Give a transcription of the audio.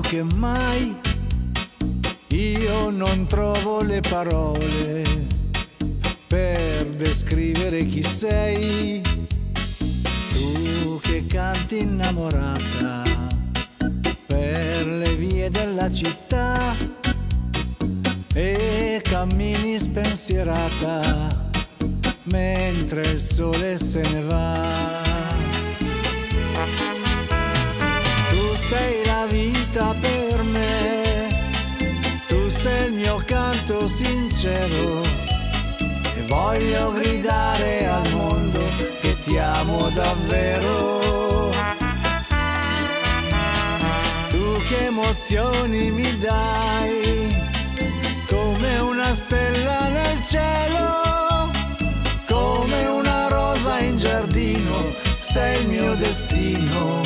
che mai io non trovo le parole per descrivere chi sei. Tu che canti innamorata per le vie della città e cammini spensierata mentre il sole se ne va. Tu sei la vita per me, tu sei il mio canto sincero e voglio gridare al mondo che ti amo davvero. Tu che emozioni mi dai, come una stella nel cielo, come una rosa in giardino, sei il mio destino.